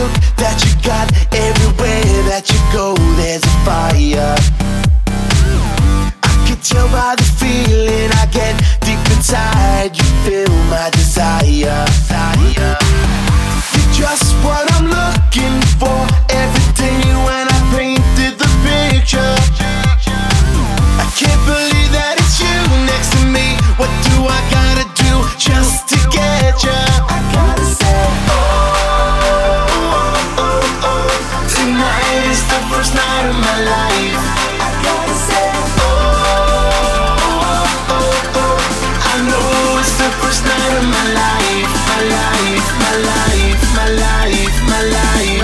look that you got. Everywhere that you go, there's a fire. I can tell by the feeling I get deep inside. You feel my desire. You're just what I'm looking for. Every day when I painted the picture, I can't believe that it's you next to me. What do I gotta do just to get you? I gotta say, oh, tonight is the first night of my life. I gotta say, I know it's the first night of my life. My life, my life, my life, my life.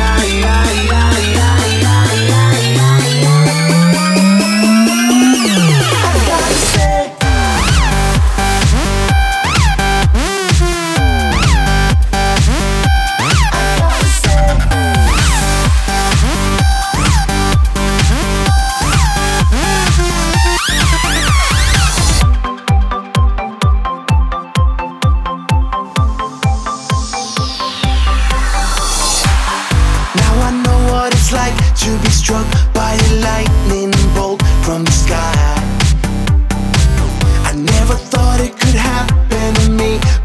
I gotta say, now I know what it's like to be struck by a lightning bolt from the sky. I never thought it could happen to me,